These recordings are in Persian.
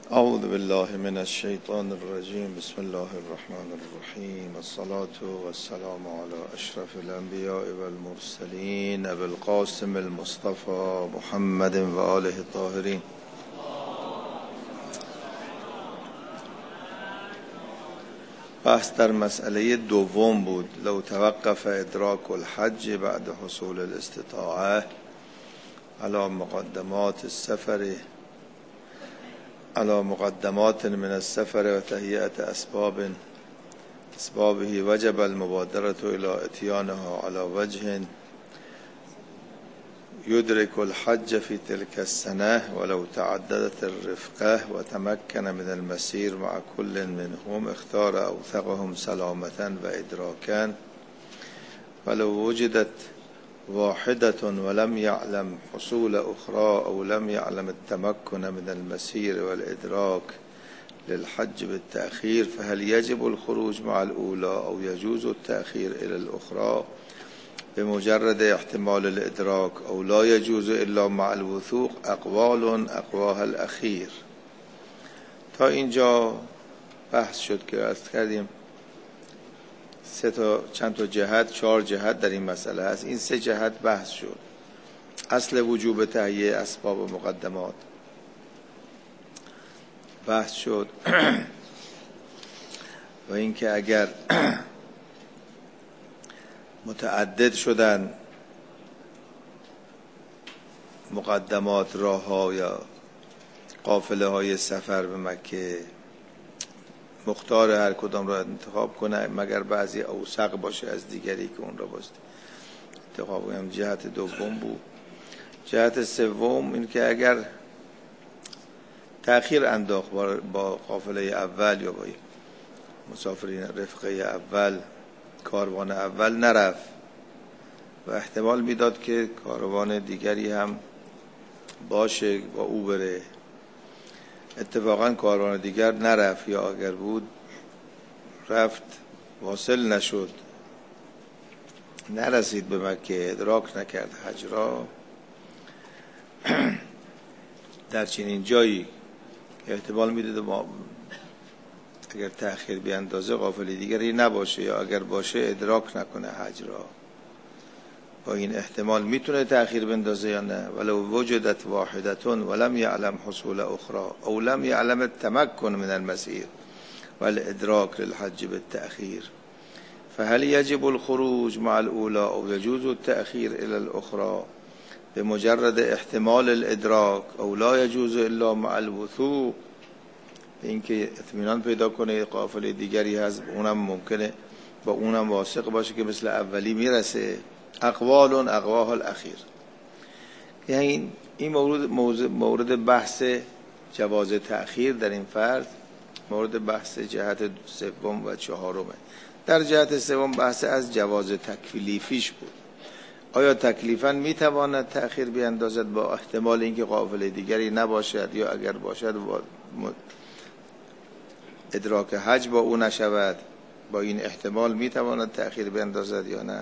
اعوذ بالله من الشیطان الرجیم. بسم الله الرحمن الرحیم. الصلاة والسلام علی اشرف الانبیاء والمرسلین ابی القاسم المصطفى محمد و آله الطاهرین. بحث در مسئله دوم بود. لو توقف ادراک الحج بعد حصول الاستطاعه على مقدمات من السفر و تهیئت اسبابه وجب المبادرة الى اتیانها على وجه يدرك الحج في تلك السنة ولو تعددت الرفقة وتمكن من المسير مع كل منهم اختار اوثقهم سلامة و ادراكا ولو وجدت واحدة ولم يعلم حصول أخرى أو لم يعلم التمكن من المسير والإدراك للحج بالتأخير فهل يجب الخروج مع الأولى أو يجوز التأخير إلى الأخرى بمجرد احتمال الإدراك أو لا يجوز إلا مع الوثوق أقوال أقواها الأخير. تا اینجا بحث شد که عرض کردیم چند تا جهت، 4 جهت در این مسئله هست. این 3 جهت بحث شد. اصل وجوب تهیه اسباب و مقدمات بحث شد و اینکه اگر متعدد شدن مقدمات، راه ها یا قافله های سفر به مکه، مختار هر کدام را انتخاب کنه مگر بعضی اوثق باشه از دیگری که اون را باست انتخاب کنه. جهت دوم بود. جهت سوم این که اگر تأخیر انداخت با قافله اول یا با مسافرین رفقه اول، کاروان اول نرفت و احتمال میداد که کاروان دیگری هم باشه با او بره، اتفاقا کاروان دیگر نرفت یا اگر بود رفت واصل نشد، نرسید به مکه، ادراک نکرد حج را، در چنین جایی احتمال میداد ما اگر تأخیر بیاندازه قافله دیگری نباشه یا اگر باشه ادراک نکنه حج را. با این احتمال میتونه تأخیر بندازه یا نه. ولو وجدت واحدة ولم يعلم حصول اخرى او لم يعلم التمكن من المسير والادراك للحج بالتأخير فهل يجب الخروج مع الاولى او يجوز التأخير الى الاخرى بمجرد احتمال الادراك او لا يجوز الا مع الوثوق. اینکه اطمینان پیدا کنه قافله دیگری هست، اونم ممکنه با اونم واثق باشه که مثل اولی میرسه. اقوال اقواها الاخیر. یعنی این مورد بحث جواز تأخیر در این فرض، مورد بحث جهت سوم و چهارمه. در جهت سوم بحث از جواز تکلیفیش بود. آیا تکلیفاً میتواند تأخیر بیاندازد با احتمال اینکه قافله دیگری نباشد یا اگر باشد ادراک حج با او نشود، با این احتمال میتواند تأخیر بیاندازد یا نه؟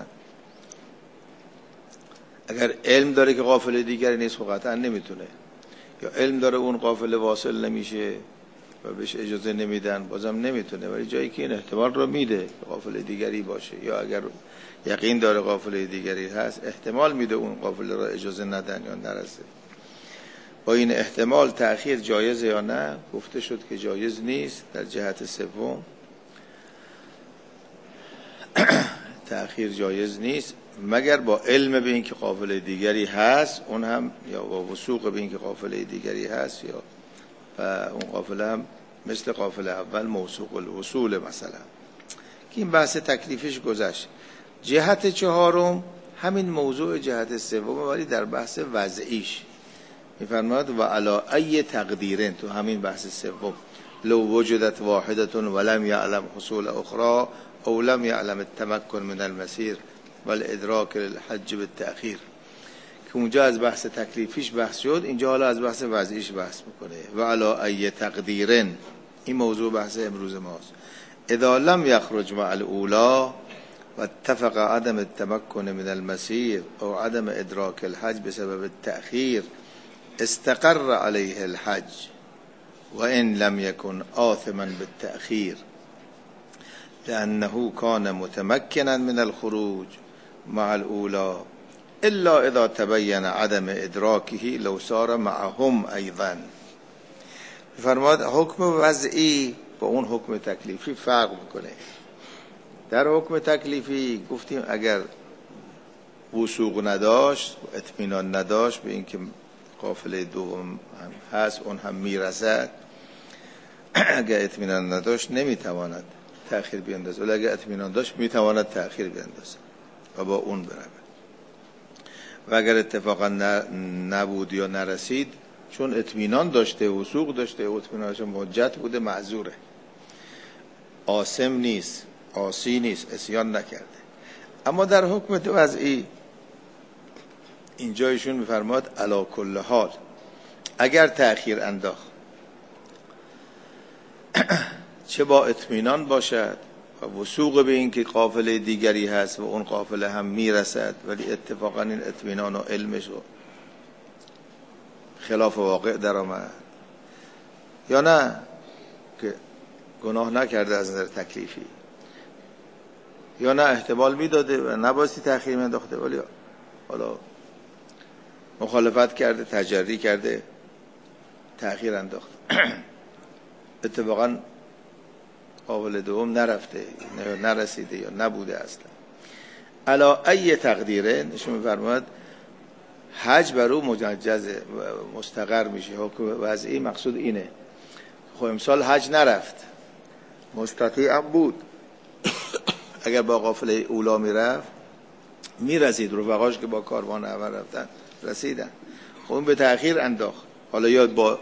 اگر علم داره که قافله دیگری نیست خب قطعا نمیتونه، یا علم داره اون قافله واصل نمیشه و بهش اجازه نمیدن بازم نمیتونه، ولی جایی که این احتمال رو میده که قافله دیگری باشه یا اگر یقین داره قافله دیگری هست احتمال میده اون قافله رو اجازه ندن یا نرسه. با این احتمال تأخیر جایز یا نه؟ گفته شد که جایز نیست. در جهت سوم تأخیر جایز نیست مگر با علم به این که قافله دیگری هست، اون هم یا با وثوق به این که قافله دیگری هست یا و اون قافله هم مثل قافله اول موثوق الوصول مثلا. که این بحث تکلیفش گذشت. جهت چهارم همین موضوع جهت سوم ولی در بحث وضعیش میفرماد و علی ای تقدیرن. تو همین بحث سوم لو وجدت واحدة ولم يعلم حصول اخرى او لم يعلم التمكن من المسير والادراك للحج بالتأخير که اونجا از بحث تکلیفیش بحث شد، اینجا حالا از بحث وضعیش بحث میکنه. و علی ای تقدیرن، این موضوع بحث امروز ماست. اذا لم يخرج مع الاولى واتفق عدم التمكن من المسير او عدم ادراك الحج بسبب التأخير استقر عليه الحج و این لم یکن آثما بالتأخیر لأنه كان متمكنا من الخروج مع الأولى الا اذا تبين عدم ادراکه لو صار معهم ایضا. فرماد حکم وضعی با اون حکم تکلیفی فرق میکنه. در حکم تکلیفی گفتیم اگر وثوق نداشت، اطمینان نداشت به اینکه قافله دوم هم هست اون هم میرسد، اگر اطمینان نداشت نمیتواند تأخیر بیندازه، ولی اگر اطمینان داشت میتواند تأخیر بیندازه و با اون بره. و اگر اتفاقا نبود یا نرسید، چون اطمینان داشته، وثوق داشته، اطمینانش حجت بوده، معذوره، آثم نیست، عاصی نیست، عصیان نکرده. اما در حکم وضعی اینجا ایشون میفرماد علی کل حال اگر تأخیر انداخت چه با اطمینان باشد و وثوق به این که قافله دیگری هست و اون قافله هم میرسد، ولی اتفاقا این اطمینان و علمش و خلاف واقع در آمد، یا نه که گناه نکرده از نظر تکلیفی، یا نه احتمال میداده و نباستی تأخیر مینداخته ولی حالا مخالفت کرده، تجری کرده، تأخیر انداخت، اتفاقا قابل دوم نرفته، نرسیده یا نبوده اصلا. علا ای تقدیره نشون می‌فرماید حج بر او مججزه، مستقر میشه. حکم وضعی مقصود اینه. خب امسال حج نرفت، مستطیع هم بود، اگر با قافله اولا میرفت میرسید، رفقاش که با کاروان اول رفتن رسیدن، خب اون به تأخیر انداخت، حالا یا با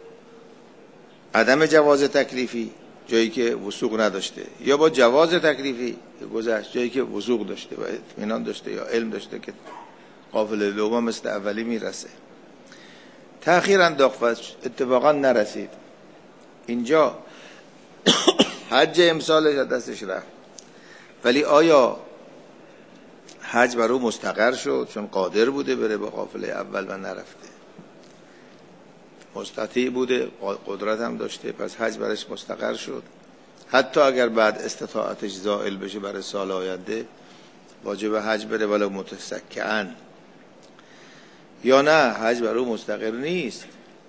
عدم جواز تکلیفی جایی که وثوق نداشته، یا با جواز تکلیفی گذشت جایی که وثوق داشته و اطمینان داشته یا علم داشته که قافله دوم مثل اولی میرسه، تأخیر انداخت و اتفاقا نرسید. اینجا حج امسالش دستش رفت، ولی آیا حج بر او مستقر شد چون قادر بوده بره با قافله اول و نرفته، مستطیع بوده، قدرت هم داشته، پس حج برش مستقر شد. حتی اگر بعد استطاعتش زائل بشه برای سال آینده واجب حج بره ولو متسکعاً، یا نه حج بر او مستقر نیست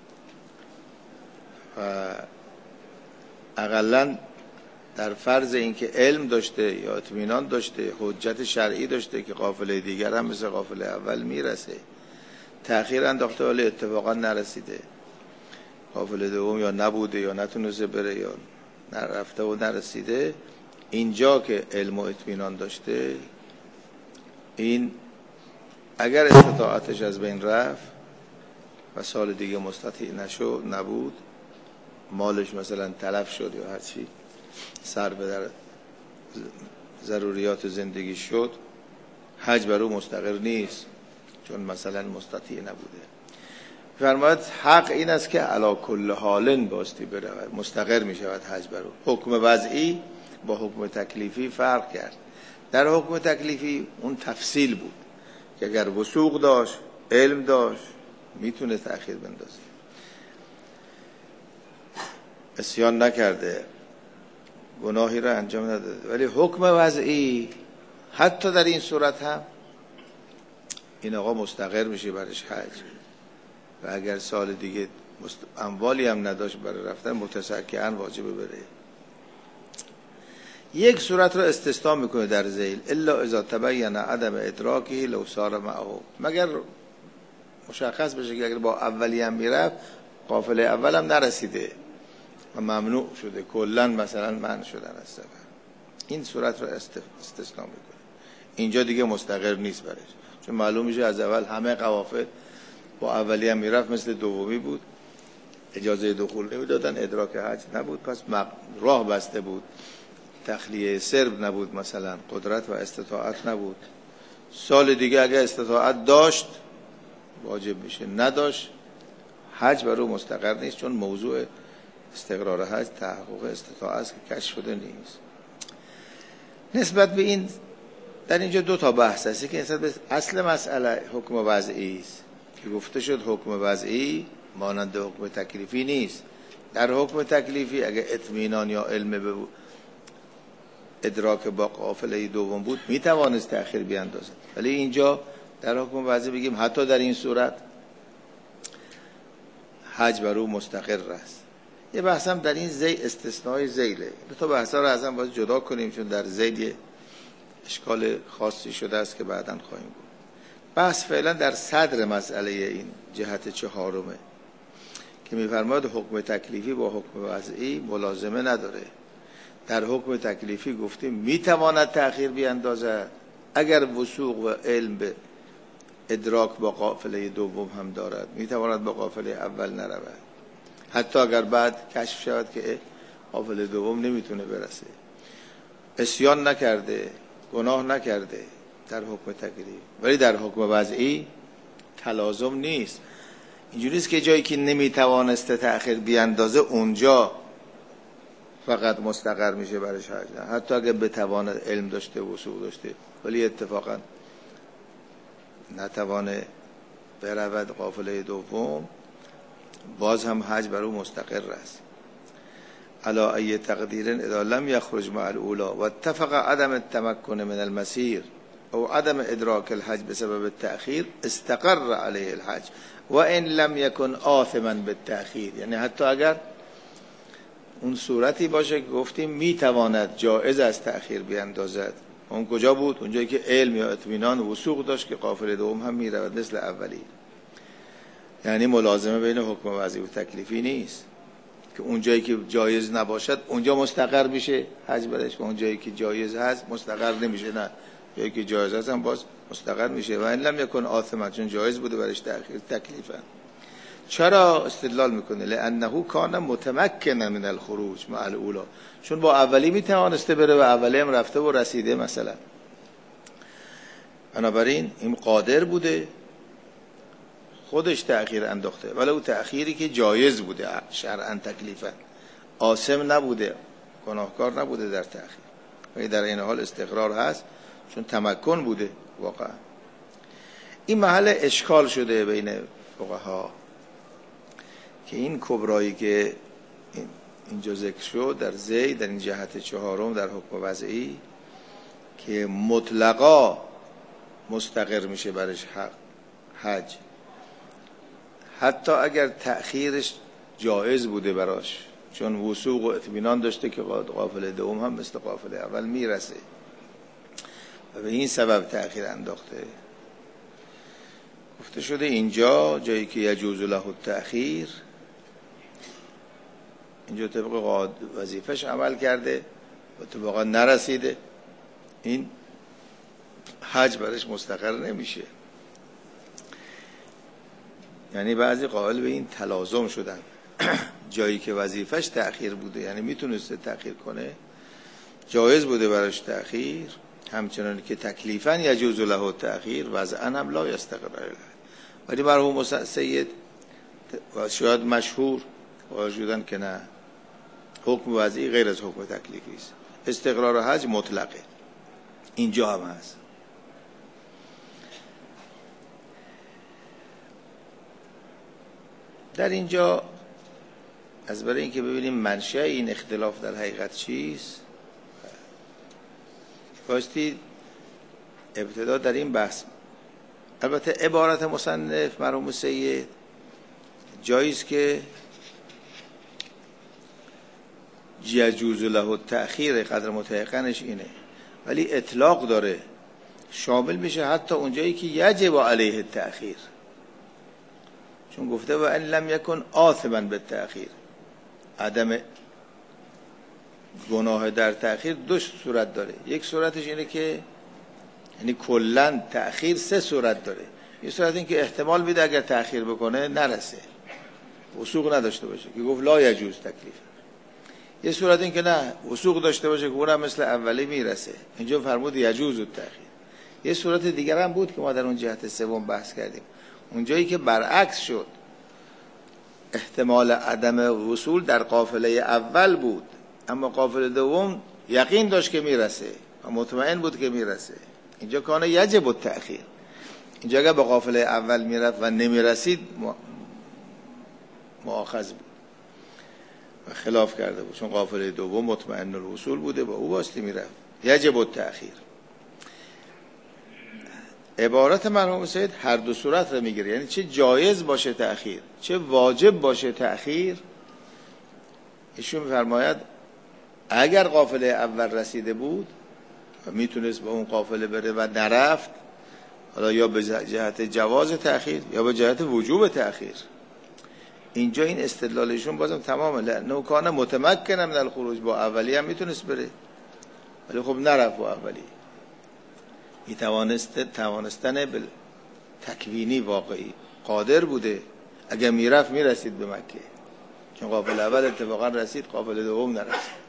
و اقلاً در فرض اینکه علم داشته یا اطمینان داشته، حجت شرعی داشته که قافله دیگر هم مثل قافله اول میرسه، تأخیر انداخته ولی اتفاقا نرسیده، قافله دوم یا نبوده یا نتونسته بره یا نرفته و نرسیده، اینجا که علم و اطمینان داشته، این اگر استطاعتش از بین رفت و سال دیگه مستطیع نبود، مالش مثلا تلف شد یا هرچی صرف در ضروریات زندگی شد، حج بر او مستقر نیست چون مثلا مستطیع نبوده. فرماید حق این است که علی کل حال باستی برود، مستقر می شود حج بر او. حکم وضعی با حکم تکلیفی فرق کرد. در حکم تکلیفی اون تفصیل بود که اگر وثوق داشت، علم داشت، میتونه تأخیر بندازه، عصیان نکرده، گناهی را انجام نداده. ولی حکم وضعی حتی در این صورت هم این آقا مستقر میشه برش حج و اگر سال دیگه اموالی هم نداشت برای رفتن متسکعاً واجبه بره. یک صورت را استثناء میکنه در ذیل، الا اذا تبین عدم ادراکه لو صار معه، مگر مشخص بشه که اگر با اولی هم میرفت قافله اول هم نرسیده و ممنوع شده، کلا مثلا منع شدن از سفر، این صورت را استثناء میکنه. اینجا دیگه مستقر نیست برش، چون معلوم میشه از اول همه قوافل با اولی هم میرفت مثل دومی بود، اجازه دخول نمیدادن، ادراک حج نبود، پس راه بسته بود، تخلیه سرب نبود، مثلا قدرت و استطاعت نبود. سال دیگه اگه استطاعت داشت واجب میشه، نداشت حج بر او مستقر نیست، چون موضوع استقرار حج تحقق استطاعت است که کشف شده نیست. نسبت به این در اینجا دو تا بحث هستی که نسبت به اصل مسئله حکم وضعی است که گفته شد حکم وضعی مانند حکم تکلیفی نیست در حکم تکلیفی اگه اطمینان یا علم به ادراک با قافله دوم بود میتوانست تأخیر بیاندازد، ولی اینجا در حکم وضعی بگیم حتی در این صورت حج بر او مستقر است. یه بحث هم در این زید استثنای زیله. دو تا بحثا رو از هم باید جدا کنیم چون در زید یه اشکال خاصی شده است که بعداً خواهیم بود. بحث فعلا در صدر مسئله این جهت چهارمه که می‌فرماید حکم تکلیفی با حکم وضعی ملازمه نداره. در حکم تکلیفی گفتیم میتواند تأخیر بیاندازد اگر وثوق و علم به ادراک با قافله دوم هم دارد، میتواند با قافله اول نرود، حتی اگر بعد کشف شود که قافله دوم نمیتونه برسه. عصیان نکرده، گناه نکرده در حکم تکلیفی، ولی در حکم وضعی تلازم نیست. اینجوری است که جایی که نمیتوانسته تأخیر بیاندازه اونجا فقط مستقر میشه برش حج، حتی اگه بتواند علم داشته و وثوق داشته ولی اتفاقا نتوانه برود قافله دوم، باز هم حج بر او مستقر است. علا ای تقدیر اذا لم یخرج مع الاولا و اتفق عدم التمکن من المسیر او عدم ادراک الحج بسبب التأخیر استقر علیه الحج و ان لم یکن آثما بالتأخیر. یعنی حتی اگر اون صورتی باشه که گفتیم میتواند جایز است تأخیر بیاندازد، اون کجا بود؟ اونجایی که علم یا اطمینان و وثوق داشت که قافله دوم هم میرود مثل اولی. یعنی ملازمه بین حکم وضعی و تکلیفی نیست که اونجایی که جایز نباشد اونجا مستقر میشه حج برش و اونجایی که جایز هست مستقر نمیشه، نه جایی که جایز هست هم باز مستقر میشه. و ان لم یکن آثما، چون جایز بوده برش تأخیر تکلیفا. چرا استدلال میکنه؟ لانه کان متمکنا من الخروج مع الاولا، چون با اولی میتوانسته بره و اولی هم رفته و رسیده مثلا، بنابراین این قادر بوده خودش تأخیر انداخته، ولی او تأخیری که جایز بوده شرعا تکلیفا، آثم نبوده، گناهکار نبوده در تأخیر، ولی در این حال استقرار هست چون تمکن بوده واقعا. این محل اشکال شده بین فقها که این کبرایی که اینجا ذکر شد در زید، در این جهت چهارم در حکم وضعی که مطلقا مستقر میشه برش حج، حتی اگر تأخیرش جایز بوده براش چون وثوق و اطمینان داشته که قافله دوم هم مثل قافله اول میرسه و به این سبب تأخیر انداخته. گفته شده اینجا جایی که یجوز له التأخیر، اینجا طبق وظیفش عمل کرده و اتفاقا نرسیده، این حج برش مستقر نمیشه. یعنی بعضی قائل به این تلازم شدن جایی که وظیفش تأخیر بوده، یعنی میتونسته تأخیر کنه، جایز بوده براش تأخیر، همچنان که تکلیفاً یجوز له التأخیر وضعاً هم لا یستقر له. ولی مرحوم سید و شاید مشهور واجودن که نه، حکم وضعی غیر از حکم تکلیفی است، استقرار حج مطلقه، اینجا هم هست. در اینجا از برای اینکه ببینیم منشأ این اختلاف در حقیقت چیست، بایستی ابتدا در این بحث، البته عبارت مصنف مرحوم سید جایز که یجوز له التأخیر قدر متحقنش اینه، ولی اطلاق داره، شامل میشه حتی اونجایی که یجب علیه التأخیر، چون گفته و ان لم یکن آثما بالتأخیر، عدم گناه در تأخیر دو صورت داره. یک صورتش اینه که یعنی کلن تأخیر سه صورت داره. یک صورت این که احتمال میده اگر تأخیر بکنه نرسه، وثوق نداشته باشه که گفت لا یجوز تکلیف. یک صورت این که نه وثوق داشته باشه که اونم مثل اولی میرسه، اینجا فرمود یجوز التأخیر. یک صورت دیگر هم بود که ما در اون جهت سوم بحث کردیم، اونجایی که برعکس شد، احتمال عدم وصول در قافله اول بود اما قافله دوم یقین داشت که میرسه و مطمئن بود که میرسه، اینجا کانه یجب التأخیر. اینجا اگر به قافله اول میرفت و نمیرسید مؤاخذ بود. و خلاف کرده بود، چون قافله دوم مطمئن الوصول بوده، با او واسطه میرفت. یجب التأخیر. عبارت مرحوم سید هر دو صورت رو میگیره، یعنی چه جایز باشه تأخیر، چه واجب باشه تأخیر. ایشون میفرماید اگر قافله اول رسیده بود و میتونست به اون قافله بره و نرفت، حالا یا به جهت جواز تأخیر یا به جهت وجوب تأخیر. اینجا این استدلالشون بازم تمامه، لانه کان متمکن من الخروج، با اولی هم میتونست بره ولی خب نرفت. با اولی توانستن به تکوینی واقعی قادر بوده، اگر میرفت میرسید به مکه، چون قافله اول اتفاقا رسید، قافله دوم نرسید.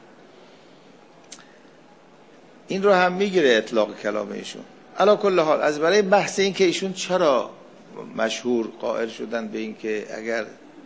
این رو هم میگیره اطلاق کلام ایشون. علا کل حال از برای بحث این که ایشون چرا مشهور قائل شدن به این که اگر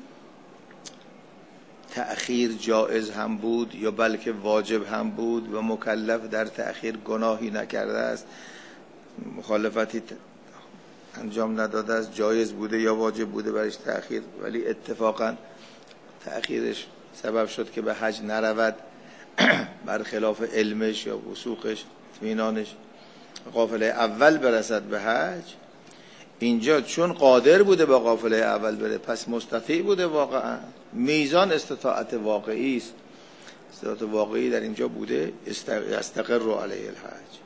تأخیر جائز هم بود یا بلکه واجب هم بود و مکلف در تأخیر گناهی نکرده است، مخالفتی انجام نداده است، جایز بوده یا واجب بوده برش تأخیر، ولی اتفاقا تأخیرش سبب شد که به حج نرود، برخلاف علمش یا وثوقش، اطمینانش، قافله اول برسد به حج. اینجا چون قادر بوده با قافله اول بره، پس مستطیع بوده واقعا، میزان استطاعت واقعی است، استطاعت واقعی در اینجا بوده، استقر علیه الحج.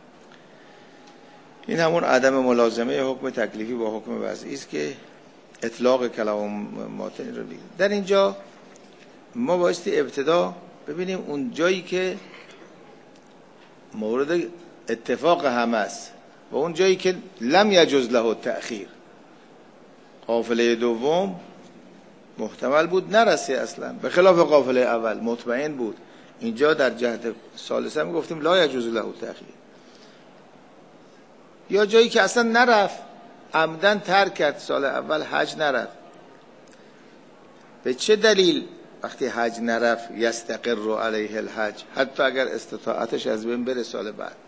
این همون عدم ملازمه حکم تکلیفی با حکم وضعی است که اطلاق کلام ماتن رو میگه. در اینجا ما بایستی ابتدا ببینیم اون جایی که مورد اتفاق همه است و اون جایی که لم یجوز له التأخیر. قافله دوم محتمل بود نرسه اصلا، به خلاف قافله اول مطمئن بود. اینجا در جهت ثالثه هم گفتیم لا یجوز له التأخیر. یا جایی که اصلا نرفت، عمدن ترک کرد، سال اول حج نرفت. به چه دلیل وقتی حج نرفت یستقر علیه الحج، حتی اگر استطاعتش از بین بره سال بعد؟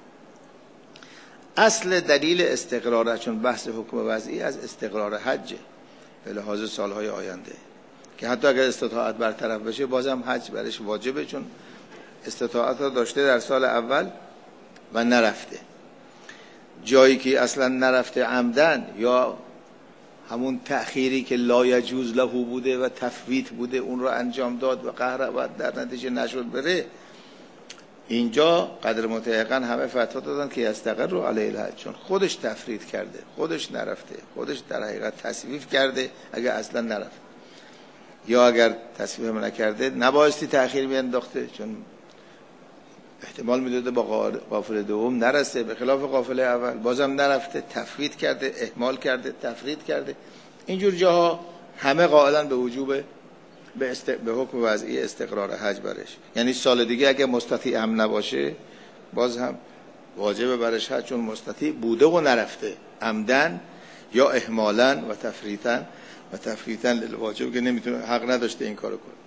اصل دلیل استقراره، چون بحث حکم وضعی از استقرار حج به لحاظ سالهای آینده، که حتی اگر استطاعت برطرف بشه بازم حج برش واجبه، چون استطاعت رو داشته در سال اول و نرفته. جایی که اصلا نرفته عمدن، یا همون تأخیری که لا یجوز له بوده و تفویت بوده اون رو انجام داد و قهر و در نتیجه نشد بره، اینجا قدر متیقن همه فتوا دادن که یستقر علیه الحج، چون خودش تفرید کرده، خودش نرفته، خودش در حقیقت تصویف کرده اگر اصلا نرفت، یا اگر تصویف نکرده نبایستی تأخیر میانداخته، چون احتمال میداده با قافله دوم نرسه، به خلاف قافله اول بازم نرفته، تفویت کرده، اهمال کرده، تفرید کرده. اینجور جاها همه قائلن به وجوب به حکم وضعی استقرار حج برش، یعنی سال دیگه اگه مستطیع هم نباشه باز هم واجب برش حج، چون مستطیع بوده و نرفته عمدن یا اهمالا و تفریطا للواجب، که نمیتونه، حق نداشته این کارو کنه.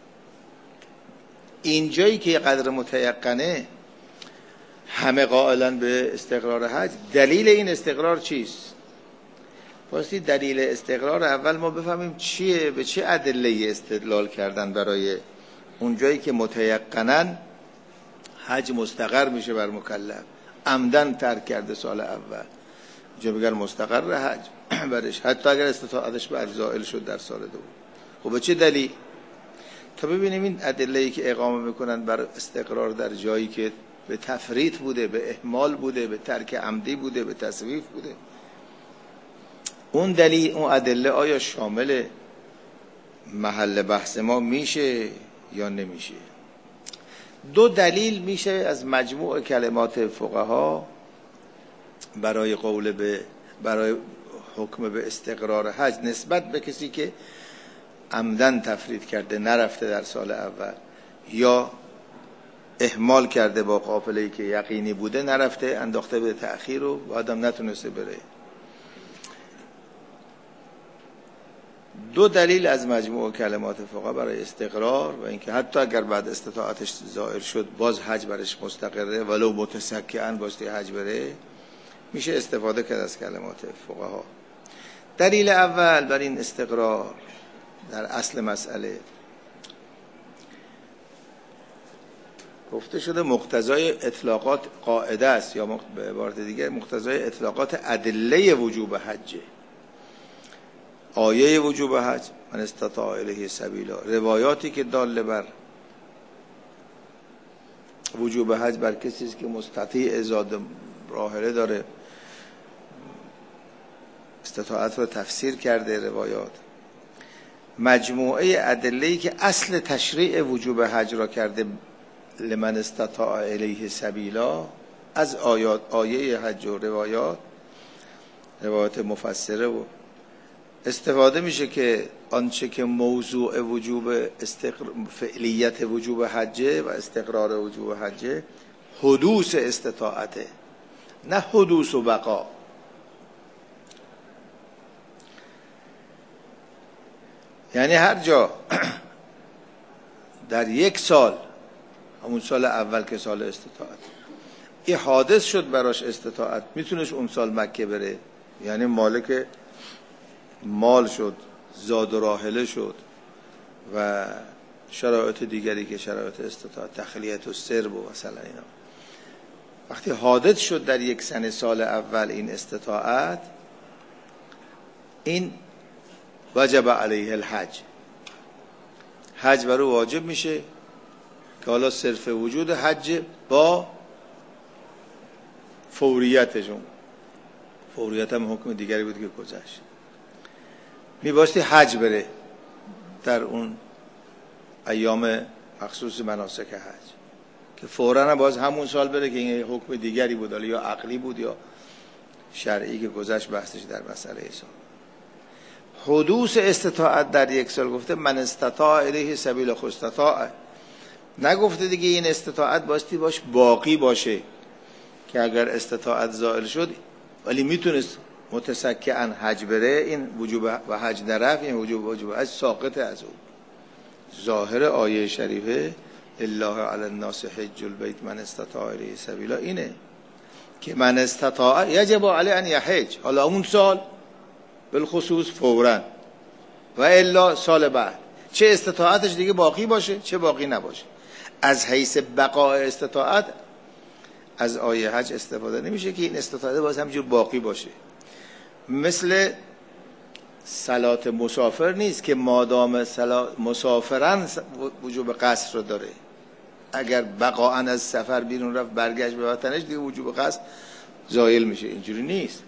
اینجایی که قدر متیقنه همه قائلن به استقرار حج، دلیل این استقرار چیست؟ واسه دلیل استقرار اول ما بفهمیم چیه، به چه ادله استدلال کردن برای اون جایی که متیقناً حج مستقر میشه بر مکلف، عمدن ترک کرده سال اول، اینجا بگن مستقر حج برش حتی اگر استطاعتش بعد زائل شد در سال دوم. خب به چه دلیل؟ تا ببینیم این ادله‌ای که اقامه میکنن بر استقرار در جایی که به تفریط بوده، به اهمال بوده، به ترک عمدی بوده، به تصویف بوده، اون دلیل، اون ادله آیا شامل محل بحث ما میشه یا نمیشه؟ دو دلیل میشه از مجموع کلمات فقها برای برای حکم به استقرار حج نسبت به کسی که عمدن تفرید کرده، نرفته در سال اول، یا اهمال کرده با قافله‌ای که یقینی بوده نرفته، انداخته به تأخیر و آدم نتونسته بره. دو دلیل از مجموع کلمات فقها برای استقرار و اینکه حتی اگر بعد استطاعتش ظاهر شد باز حج برش مستقره، ولو متسکئن باستی حج بره، میشه استفاده کرد از کلمات فقها. دلیل اول بر این استقرار در اصل مسئله گفته شده مقتضای اطلاقات قاعده است، یا به عبارت دیگر مقتضای اطلاقات ادله وجوب حجه. آیه وجوب حج، من استطاع الیه سبیلا، روایاتی که داله بر وجوب حج بر کسی است که مستطیع زاد راحله داره، استطاعت رو تفسیر کرده روایات. مجموعه ادله‌ای که اصل تشریع وجوب حج را کرده لمن استطاع الیه سبیلا، از آیه حج و روایات مفسره و استفاده میشه که آنچه که موضوع وجوب فعلیت وجوب حجه و استقرار وجوب حجه حدوث استطاعته، نه حدوث و بقا. یعنی هر جا در یک سال، همون سال اول که سال استطاعت، این حادث شد براش استطاعت، میتونست اون سال مکه بره، یعنی مالک مال شد، زاد و راحله شد و شرایط دیگری که شرایط استطاعت، تخلیت و سرب و مثلا اینا. وقتی حادث شد در یک سنه سال اول این استطاعت، این وجب علیه الحج، حج بر او واجب میشه که حالا صرف وجود حج با فوریتشون، فوریت هم حکم دیگری بود که گذشت، میباستی حج بره در اون ایام مخصوص مناسک حج، که فوراً باز همون سال بره که این حکم دیگری بود، یا عقلی بود یا شرعی که گذشت بحثش در مسئله حساب. حدوث استطاعت در یک سال گفته من استطاع الیه سبیل، خود استطاع، نگفته دیگه این استطاعت باستی باش باقی باشه که اگر استطاعت زائل شد ولی میتونست متسکعاً حج بره، این وجوب و حج نرفت، این وجوب حج ساقط از او. ظاهر آیه شریفه الله علی الناس حج البیت من استطاع الیه سبیلا اینه که من استطاع یجب علیه ان یحج، حالا اون سال بالخصوص فوراً، و الا سال بعد، چه استطاعتش دیگه باقی باشه چه باقی نباشه. از حیث بقاء استطاعت از آیه حج استفاده نمیشه که این استطاعت باز همجور باقی باشه. مثل صلات مسافر نیست که مادام مسافرن وجوب قصر رو داره، اگر بقاء از سفر بیرون رفت برگشت به وطنش دیگه وجوب قصر زائل میشه. اینجوری نیست،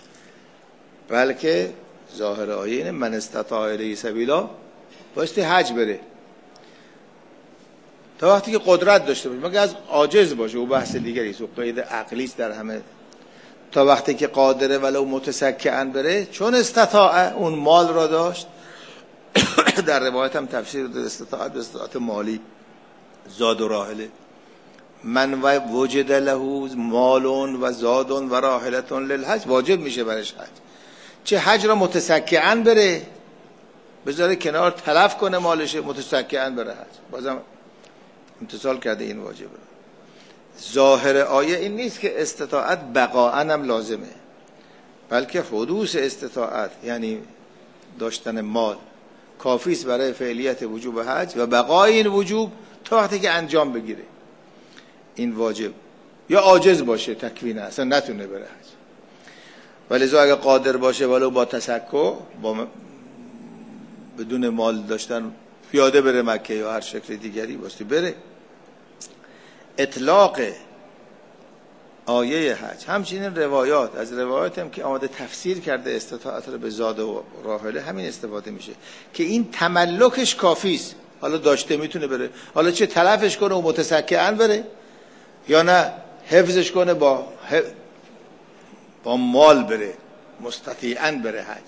بلکه ظاهر آیه اینه من استطاع الیه سبیلا، بایستی حج بره تا وقتی که قدرت داشته باشه، مگه از عاجز باشه، او بحث دیگری است، او قید عقلی است در همه. تا وقتی که قادره ولو متسکعاً بره، چون استطاع اون مال را داشت. در روایت هم تفسیر داد استطاعت به استطاعت مالی، زاد و راحله. من وجد له مال و زاد و راحلة للحج، واجب میشه برش حج. چه حج را متسکعاً بره، بذاره کنار، تلف کنه مالش، متسکعاً بره حج، بازم امتثال کرده این واجبه. ظاهر آیه این نیست که استطاعت بقاءً هم لازمه، بلکه حدوث استطاعت یعنی داشتن مال کافی است برای فعلیت وجوب حج و بقای این وجوب تا وقتی که انجام بگیره این واجب، یا عاجز باشه تکوینه اصلا نتونه بره حج. ولذا اگه قادر باشه ولو با تسکع، با بدون مال داشتن پیاده بره مکه یا هر شکل دیگری باستی بره. اطلاق آیه حج، همچنین روایات، از روایات هم که آمده تفسیر کرده استطاعت رو به زاد و راحله، همین استفاده میشه که این تملکش کافی است. حالا داشته میتونه بره، حالا چه تلفش کنه و متسکعاً بره، یا نه حفظش کنه با مال بره، مستطیعاً بره حج.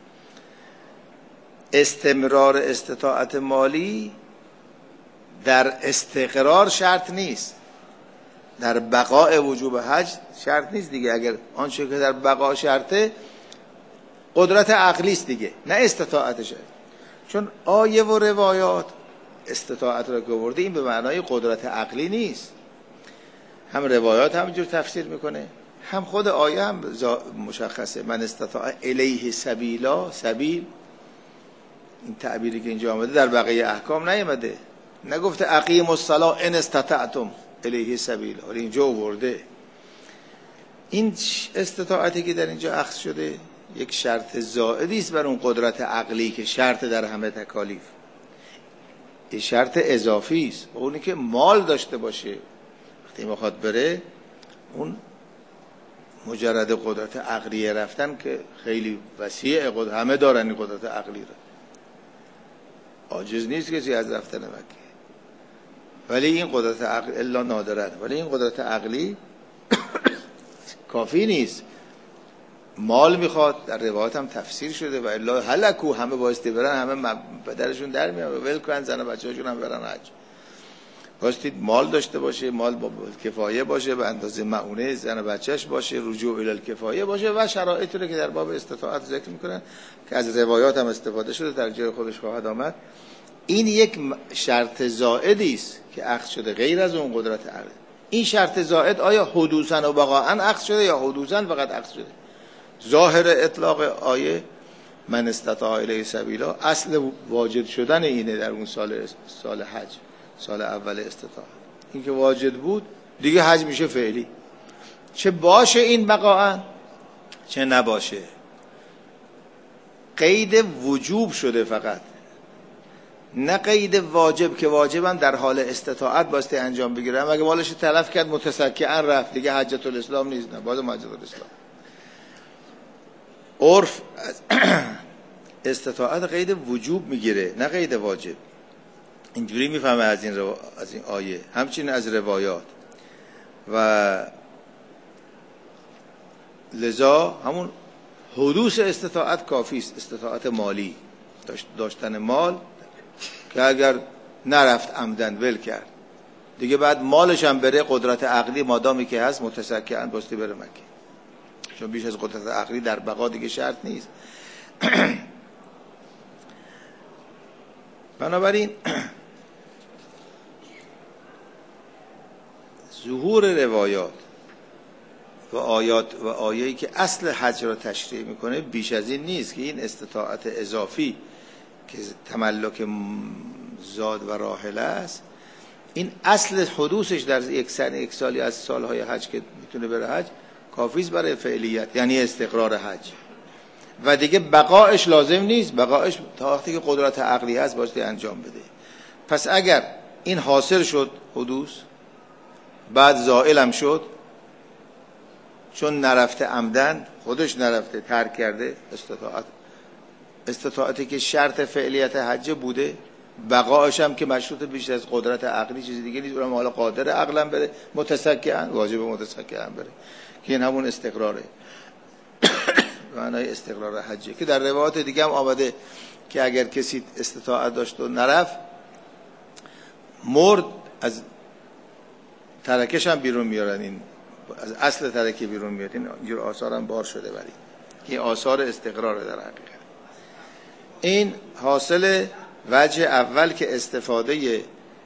استمرار استطاعت مالی در استقرار شرط نیست، در بقاء وجوب حج شرط نیست دیگه. اگر آنچه که در بقاء شرطه قدرت عقلی است دیگه، نه استطاعتشه. چون آیه و روایات استطاعت را که آورده این به معنای قدرت عقلی نیست. هم روایات همینجور تفسیر میکنه، هم خود آیه هم مشخصه من استطاع الیه سبیلا. سبیل این تعبیری که اینجا آمده در بقیه احکام نیامده. نگفته اقیموا الصلاة ان استطعتم الیه سبیلا. ولی اینجا آورده. این استطاعتی که در اینجا اخذ شده یک شرط زائدی است بر اون قدرت عقلی که شرط در همه تکالیف. این شرط اضافی است. اونی که مال داشته باشه وقتی میخواد بره، اون مجرد قدرت عقلی رفتن که خیلی وسیع، همه دارن این قدرت عقلی را، عاجز نیست کسی از رفتن مکه. ولی این قدرت عقلی الا نادرن، ولی این قدرت عقلی کافی نیست، مال میخواد. در روایات هم تفسیر شده و الا هلکو، همه بایستی برن، همه پدرشون در میان ول کنن، زن و بچه‌هاشون هم برن حج. بایستی مال داشته باشه، مال با کفایه باشه، به اندازه معونه زن و بچه‌اش باشه، رجوع الی الکفایه باشه و شرایطی رو که در باب استطاعت ذکر میکنن که از روایات هم استفاده شده، در جای خودش خواهد آمد. این یک شرط زائدی است که اخذ شده غیر از اون قدرت عقلی. این شرط زائد آیا حدوثاً و بقاءً اخذ شده یا حدوثاً فقط اخذ شده؟ ظاهر اطلاق آیه من استطاع الیه سبیلا اصل واجد شدن اینه در اون سال حج، سال اول استطاعت. این که واجد بود دیگه حج میشه فعلی، چه باشه این بقاءً چه نباشه. قید وجوب شده فقط، نه قید واجب، که واجبم در حال استطاعت باسته انجام بگیرم. اگه مالش تلف کرد متسکعاً رفت دیگه حجۃ الاسلام نیست، نه باید حجۃ الاسلام. عرف استطاعت قید وجوب میگیره نه قید واجب. اینجوری میفهمه از این آیه، همچنین از روایات. و لذا همون حدوث استطاعت کافی است. استطاعت مالی، داشتن مال که اگر نرفت عمدن ول کرد دیگه بعد مالش هم بره، قدرت عقلی مادامی که هست متسکعاً باستی بره مکه، چون بیش از قدرت عقلی در بقا دیگه شرط نیست. بنابراین ظهور روایات و آیات و آیه‌ای که اصل حج را تشریح میکنه بیش از این نیست که این استطاعت اضافی که تملک زاد و راحله است، این اصل حدوثش در یک سالی از سالهای حج که میتونه بره حج کافی است برای فعلیت، یعنی استقرار حج. و دیگه بقایش لازم نیست، بقایش تا وقتی که قدرت عقلی هست بایستی انجام بده. پس اگر این حاصل شد حدوث، بعد زائل هم شد چون نرفته عمدن، خودش نرفته ترک کرده استطاعتی که شرط فعلیت حج بوده، بقایش هم که مشروط بیش از قدرت عقلی چیزی دیگه نیست، اونم حالا قادر عقلا بره متسکعاً، واجب متسکعاً بره که این همون استقراره. معنای استقرار حجه که در روایات دیگه هم آمده که اگر کسی استطاعت داشت و نرفت مرد، از ترکش هم بیرون میارن، این از اصل ترکی بیرون میاد. این اینجور آثار هم بار شده، ولی این آثار استقرار در حقیقت. این حاصل وجه اول که استفاده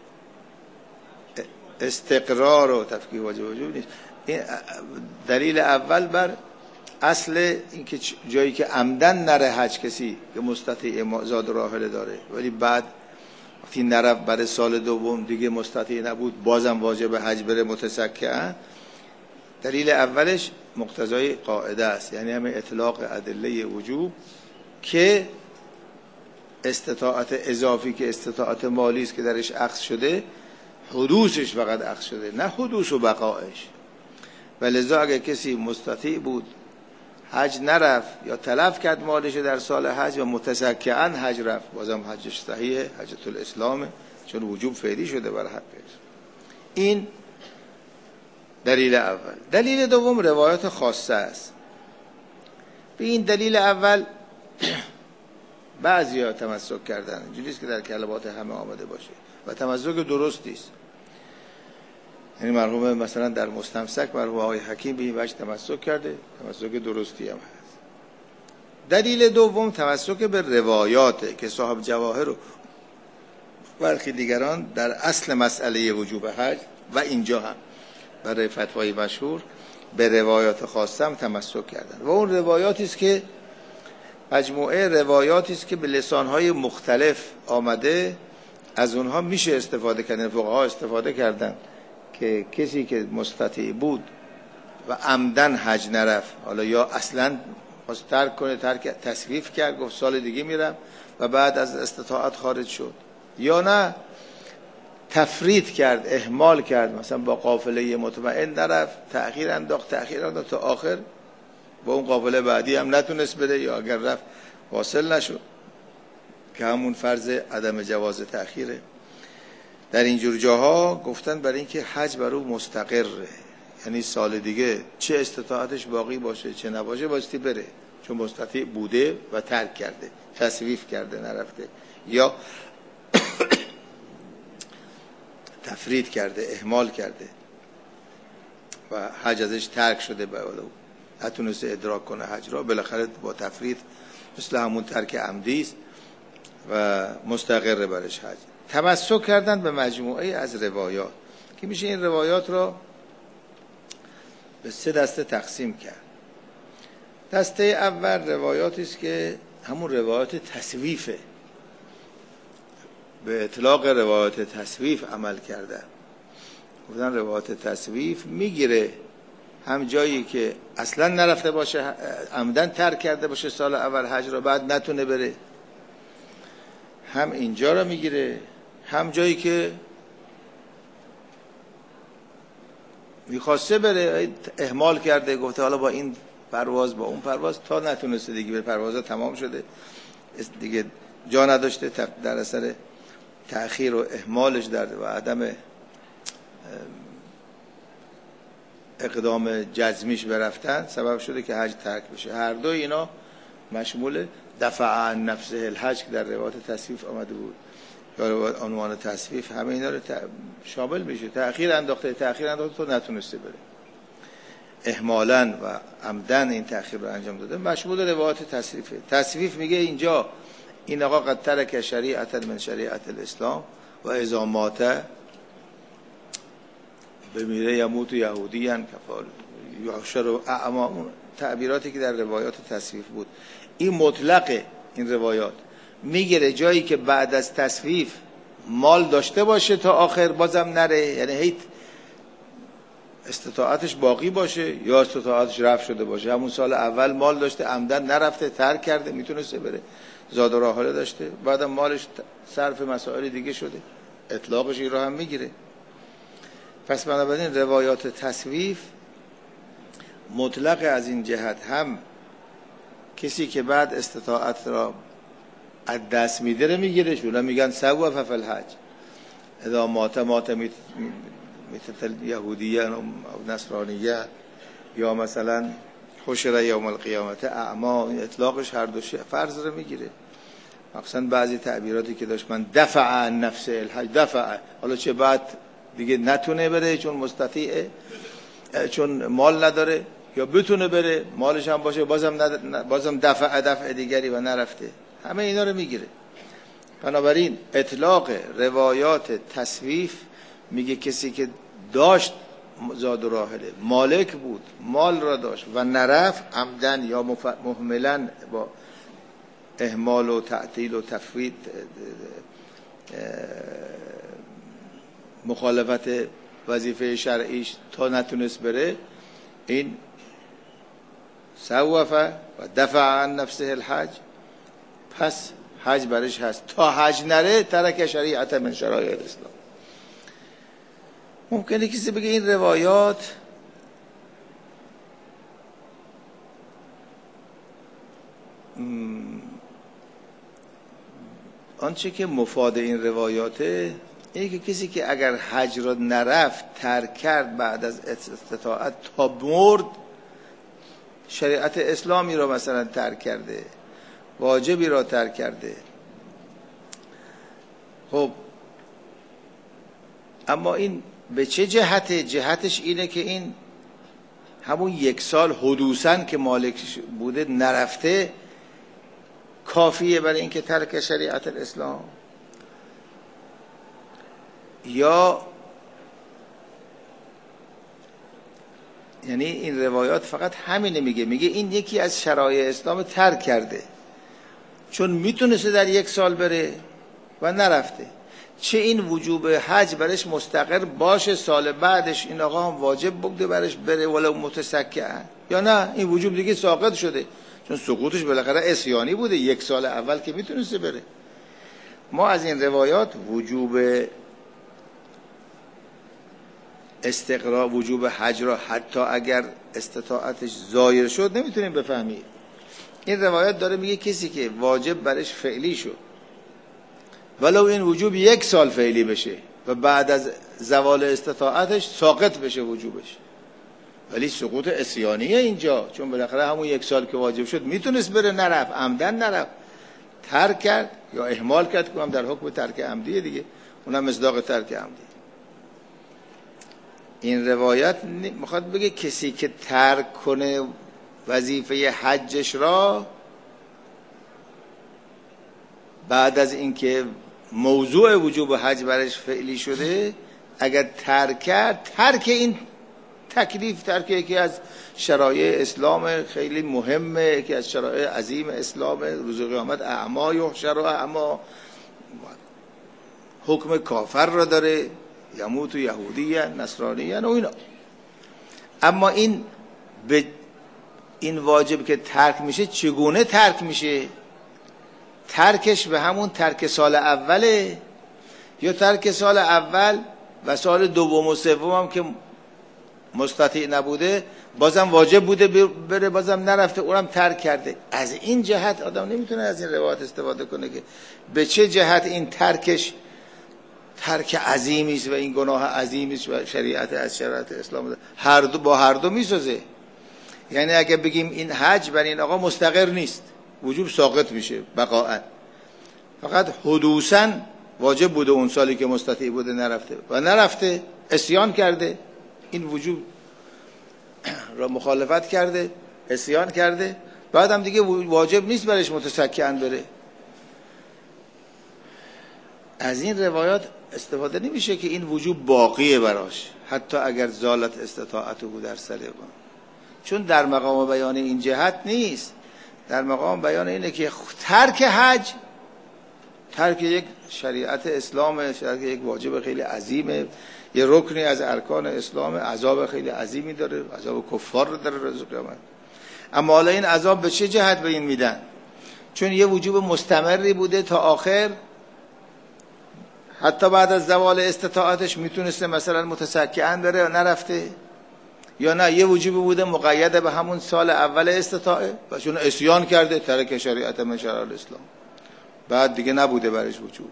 استقرار و تفکیک واجب وجوب نیست. این دلیل اول بر اصل این که جایی که عمدن نره حج کسی که مستطیع زاد راحله داره، ولی بعد وقتی نرفت برای سال دوم دیگه مستطیع نبود، بازم واجب حج بره متسکعاً. دلیل اولش مقتضای قاعده است، یعنی همه اطلاق ادله وجوب که استطاعت اضافی که استطاعت مالی است که درش اخذ شده، حدوثش فقط اخذ شده نه حدوث و بقایش. ولذا اگر کسی مستطیع بود حج نرفت یا تلف کرد مالش در سال حج و متسکعاً حج رفت، بازم حجش صحیحه، حجۃ الاسلام، چون وجوب فعلی شده بر حقش. این دلیل اول. دلیل دوم روایات خاصه است. به این دلیل اول بعضی‌ها تمسک کردن، اینجوری است که در کلمات همه آمده باشه و تمسک درستی است. یعنی مرحوم مثلا در مستمسک مرحوم آقای حکیم به این وجه تمسک کرده، تمسک درستی هم هست. دلیل دوم تمسک به روایاته که صاحب جواهر و برخی دیگران در اصل مسئله وجوب حج و اینجا هم برای فتوای مشهور به روایات خاصه هم تمسک کردن. و اون روایاتی است که مجموعه روایاتی است که به لسانهای مختلف آمده از اونها میشه استفاده کردن. فقها استفاده کردن که کسی که مستطیع بود و عمدن حج نرفت، حالا یا اصلا خواست ترک کنه، تصویف کرد، گفت سال دیگه میرم و بعد از استطاعت خارج شد، یا نه تفرید کرد، اهمال کرد، مثلا با قافله مطمئن نرفت، تأخیر انداخت تا آخر، با اون قافله بعدی هم نتونست بره، یا اگر رفت واصل نشد، که همون فرض عدم جواز تأخیره. در اینجور جاها گفتن برای اینکه حج بر او مستقره، یعنی سال دیگه چه استطاعتش باقی باشه چه نباشه باستی بره، چون مستطیع بوده و ترک کرده، تصویف کرده نرفته، یا تفرید کرده، اهمال کرده و حج ازش ترک شده، نتونسته ادراک کنه حج را، بالاخره با تفرید مثل همون ترک عمدی است و مستقر برش حج. تمسک کردن به مجموعه از روایات که میشه این روایات را به 3 دسته تقسیم کرد. دسته اول روایاتی است که همون روایات تصویفه، به اطلاق روایات تصویف عمل کردن. گفتن روایات تصویف میگیره هم جایی که اصلا نرفته باشه، عمدن ترک کرده باشه سال اول حج را، بعد نتونه بره، هم اینجا را میگیره، هم جایی که میخواسته بره اهمال کرده، گفته حالا با این پرواز با اون پرواز تا نتونسته دیگه، به پروازها تمام شده دیگه، جا نداشته، در اثر تأخیر و اهمالش و عدم اقدام جزمیش برفتن سبب شده که حج ترک بشه. هر دو اینا مشمول دفع عن نفسه الحج که در روایات تصویف آمده بود یا روایات عنوان تصویف، همه اینا رو شامل میشه. تأخیر انداخته تو نتونسته بره، اهمالاً و عمدن این تأخیر رو انجام داده، مشمول روایات تصویفه. تصویف میگه اینجا این آقا قد ترک شریعت من شریعت الاسلام و اذا مات بمیره یموت یهودیان کفال یحشر اعما، تعبیراتی که در روایات تصویف بود. این مطلقه، این روایات میگیره جایی که بعد از تصویف مال داشته باشه تا آخر بازم نره، یعنی هیچ استطاعتش باقی باشه یا استطاعتش رفع شده باشه، همون سال اول مال داشته عمدن نرفته ترک کرده، میتونسته بره، زاد و راحله داشته، بعدم مالش صرف مسائل دیگه شده، اطلاقش این رو هم میگیره. پس بنابراین روایات تصویف مطلق از این جهت، هم کسی که بعد استطاعت را از دست میده رو میگیره، شولا میگن سوف فی الحج اذا مات مثل یهودیان و نصرانیان، یا مثلا حشر یوم القیامت اعما، اطلاقش هر دو فرض رو میگیره. مخصوصا بعضی تعبیراتی که داشت، من دفع عن نفسه الحج، دفع، حالا چه بعد دیگه نتونه بره چون مستطیعه، چون مال نداره، یا بتونه بره مالش هم باشه بازم دفع دیگری و نرفته، همه اینا رو میگیره. بنابراین اطلاق روایات تصویف میگه کسی که داشت زاد و راحله، مالک بود، مال را داشت و نرفت عمدن یا مهملن با اهمال و تعطیل و تفویت، مخالفت وظیفه شرعیش تا نتونست بره، این سوف و دفع عن نفسه الحج، پس حج برش هست. تا حج نره ترک شریعت من شرایع الاسلام. ممکنه کسی بگه این روایات آنچه که مفاد این روایاته اینه که کسی که اگر حج را نرفت ترک کرد بعد از استطاعت تا مرد، شریعت اسلامی را مثلا ترک کرده، واجبی را ترک کرده، خب اما این به چه جهته؟ جهتش اینه که این همون 1 سال حدوثاً که مالک بوده نرفته کافیه برای اینکه ترک شریعت الاسلام، یا یعنی این روایات فقط همینه میگه این یکی از شرایع اسلام ترک کرده، چون میتونسته در 1 سال بره و نرفته. چه این وجوب حج برش مستقر باشه سال بعدش این آقا هم واجب بوده برش بره ولو متسکعن، یا نه این وجوب دیگه ساقط شده، چون سقوطش بالاخره عصیانی بوده، 1 سال اول که میتونسته بره. ما از این روایات وجوب استقرار وجوب حج را حتی اگر استطاعتش ظاهر شد نمیتونیم بفهمیم. این روایت داره میگه کسی که واجب برش فعلی شد ولو این وجوب 1 سال فعلی بشه و بعد از زوال استطاعتش ساقط بشه وجوبش، ولی سقوط عصیانیه اینجا، چون بالاخره همون 1 سال که واجب شد میتونست بره، نرفت، عمدن نرفت، ترک کرد یا اهمال کرد که هم در حکم ترک عمدیه دیگه، اونم مصداق ترک عمدی. این روایت میخواد بگه کسی که ترک کنه وظیفه حجش را بعد از اینکه موضوع وجوب حج برش فعلی شده، اگر ترک کرد، ترک این تکلیف، ترک یکی از شرایع اسلام خیلی مهمه، یکی از شرایع عظیم اسلام، روز قیامت اعما یحشر و اعما، حکم کافر را داره، یموت یهودی نصرانی و اینا. اما این این واجب که ترک میشه چگونه ترک میشه؟ ترکش به همون ترک سال اوله، یا ترک سال اول و سال دوم و سوم هم که مستطیع نبوده بازم واجب بوده بره بازم نرفته اونم ترک کرده. از این جهت آدم نمیتونه از این روایت استفاده کنه که به چه جهت این ترکش ترک عظیمی است و این گناه عظیمی است و شریعت از شریعت اسلام هر دو با هر دو میسازه. یعنی اگه بگیم این حج بر این آقا مستقر نیست، وجوب ساقط میشه بقاءً، فقط حدوثاً واجب بوده اون سالی که مستطیع بوده نرفته و نرفته، عصیان کرده، این وجوب را مخالفت کرده، عصیان کرده، بعد هم دیگه واجب نیست برش متسکعاً بره. از این روایات استفاده نمیشه که این وجوب باقیه براش حتی اگر زالت استطاعته در سره، چون در مقام بیان این جهت نیست. در مقام بیان اینه که ترک حج ترک یک شریعت اسلام، ترک یک واجب خیلی عظیمه، یه رکنی از ارکان اسلام، عذاب خیلی عظیمی داره، عذاب کفار رو داره روز قیامت. اما حالا این عذاب به چه جهت به این میدن؟ چون یه وجوب مستمری بوده تا آخر، حتی بعد از زوال استطاعتش میتونسته مثلا متسکعاً بره و نرفته، یا نه یه وجوب بوده مقید به همون سال اول استطاعه و چون عصیان کرده ترک شریعت من شرع الاسلام، بعد دیگه نبوده برش وجوب.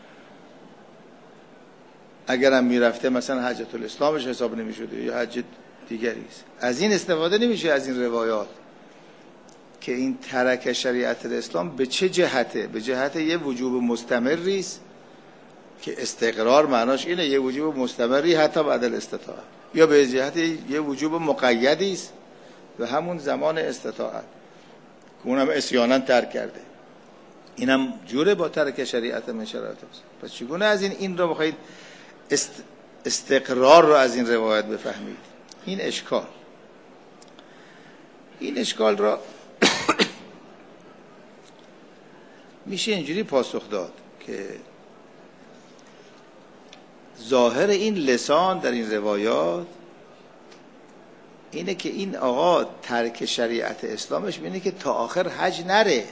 اگرم میرفته مثلا حجت الاسلامش حساب نمیشده یا حج دیگری است. از این استفاده نمیشه از این روایات که این ترک شریعت الاسلام به چه جهته؟ به جهت یه وجوب مستمری است که استقرار معناش اینه یه وجوب مستمری حتی بعد الاستطاعه، یا به جهت یه وجوب مقیدی است به همون زمان استطاعت که اونم عصیانا ترک کرده. اینم جوره با ترک شریعت من شرایط است. پس چگونه از این رو بخواید استقرار رو از این روایت بفهمید؟ این اشکال را میشه اینجوری پاسخ داد که ظاهر این لسان در این روایات اینه که این آقا ترک شریعت اسلامش اینه که تا آخر حج نره،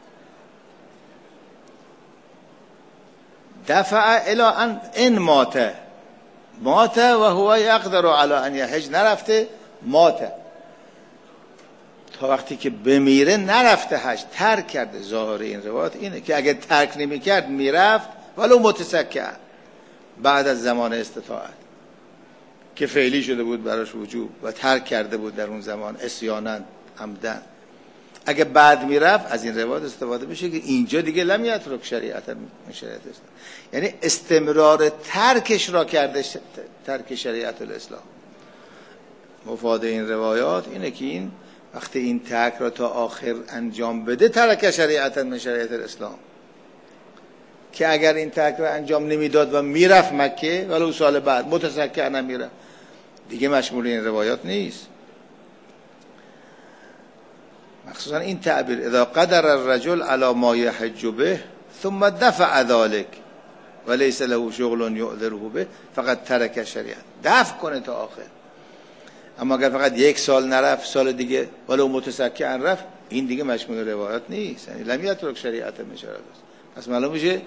دفع الى ان مات و هو یقدر علی ان یحج، نرفته مات، تا وقتی که بمیره نرفته حج، ترک کرده. ظاهر این روایت اینه که اگه ترک نمی‌کرد میرفت ولو متسکع بعد از زمان استطاعت که فعلی شده بود براش وجوب و ترک کرده بود در اون زمان عصیانا عمدن. اگه بعد میرفت از این روایت استفاده میشه که اینجا دیگه لم یترک شریعت اسلام، یعنی استمرار ترکش را کرده ترک شریعت الاسلام. مفاد این روایات اینه که این وقتی این ترک را تا آخر انجام بده ترک شریعت من شریعت الاسلام، که اگر این ترک را انجام نمیداد و میرفت مکه ولو سال بعد متسکع نمیرفت دیگه مشمول این روایات نیست. مخصوصا این تعبیر اذا قدر الرجل على ما يحج به ثم دفع ذلك، و لیس له شغل یعذره به فقط ترک شریعت، دفع کنه تا آخر. اما اگر فقط یک سال نرفت، سال دیگه ولو متسکعا رفت، این دیگه مشمول روایات نیست، یعنی لم یترک شریعت مشارت است. پس معلوم میشه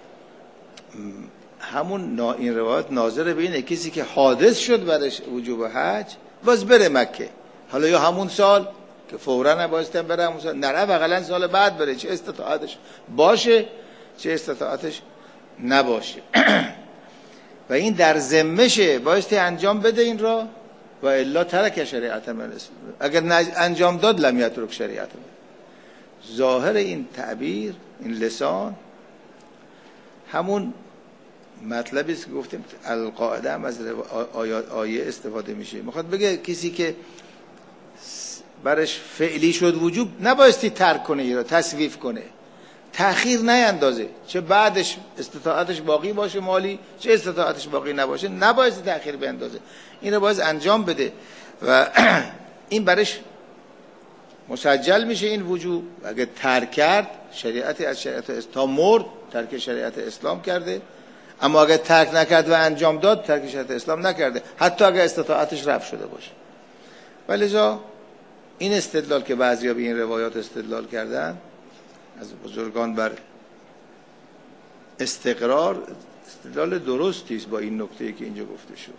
همون این روایات ناظر به اینه کسی که حادث شد برش وجوب حج باز بره مکه، حالا یا همون سال که فوراً نبایسته بره، همون سال نره، اقلا سال بعد بره، چه استطاعتش باشه چه استطاعتش نباشه. و این در ذمشه بایسته انجام بده این را، و الا ترک شریعت من اسلام، اگر انجام داد لم یترک شریعت من. ظاهر این تعبیر، این لسان، همون مطلبی است که گفتیم القاعده هم از آیه استفاده میشه. میخواد بگه کسی که برش فعلی شد وجوب نبایستی ترک کنه، یا تسویف کنه، تأخیر نیندازه، چه بعدش استطاعتش باقی باشه مالی، چه استطاعتش باقی نباشه، نبایستی تأخیر بیندازه، این رو باید انجام بده و این برش مسجل میشه این وجوب. اگه ترک کرد شریعتی از شریعت اسلام تا مرد ترک شریعت اسلام کرده، اما اگه ترک نکرد و انجام داد ترک شریعت اسلام نکرده، حتی اگه استطاعتش رفع شده باشه. ولذا این استدلال که بعضیا به این روایات استدلال کردن از بزرگان بر استقرار، استدلال درستی است با این نکته‌ای که اینجا گفته شد.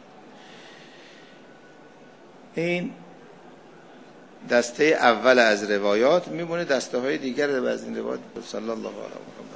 این دسته اول از روایات. میمونه دسته های دیگر از این روایات. صلی الله علیه و